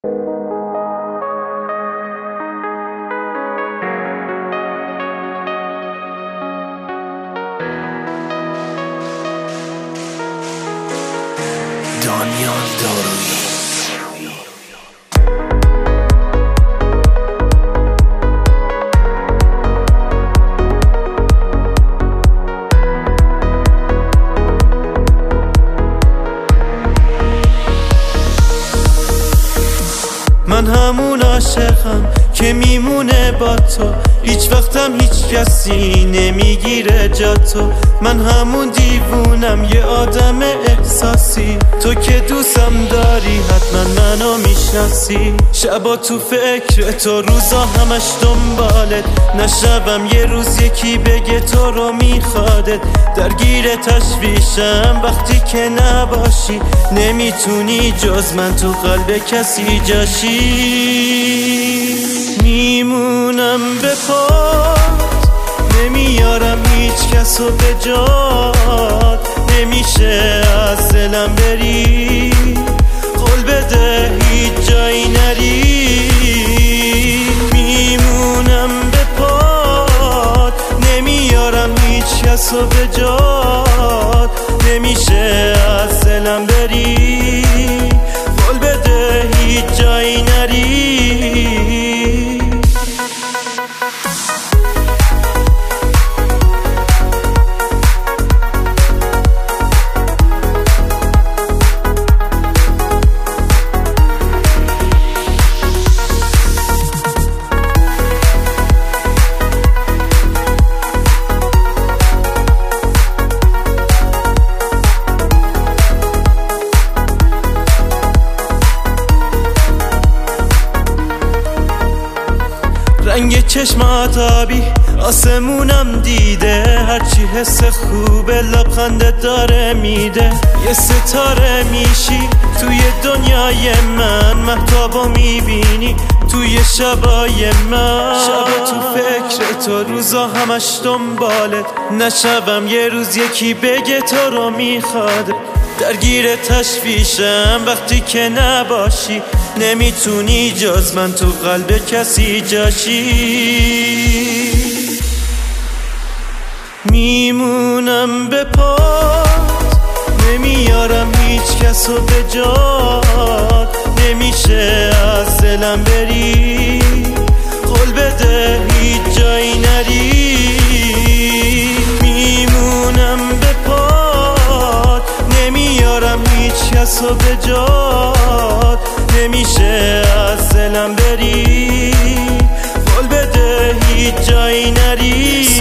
دانیال دارویی. من همون عاشقم که میمونه با تو، هیچ وقتم هیچ کسی نمیگیره جا تو. من همون دیوونم، یه آدم احساسی، تو که دوستم داری حتما منو میشناسی. شبا تو فکر تو، روزا همش دنبالت، نشبم یه روز یکی بگه تو رو میخوادت. درگیر تشویشم وقتی که نباشی، نمیتونی جز من تو قلب کسی جاشی. میمونم به پات، نمیارم هیچ کسو به جات، نمیشه از دلم بری، قول بده هیچ جایی نری. میمونم به پات، نمیارم هیچ کسو به جات، نمیشه از دلم بری، قول بده هیچ جایی نری. رنگ چشمات آبی، آسمونم دیده، هرچی حس خوبه لبخندت داره میده. یه ستاره میشی توی دنیای من، مهتابو میبینی توی شبای من. شبا تو فکر تو، روزا همش دنبالت، نشبم یه روز یکی بگه تو رو میخواد. درگیر تشویشم وقتی که نباشی، نمیتونی جز من تو قلب کسی جاشی. میمونم به پات، نمیارم هیچ کسو به جات، نمیشه از دلم بری، قول بده هیچ جایی نری. میمونم به پات، نمیارم هیچ کسو به جات، نمیشه از دلم بری، قول بده هیچ جایی نری.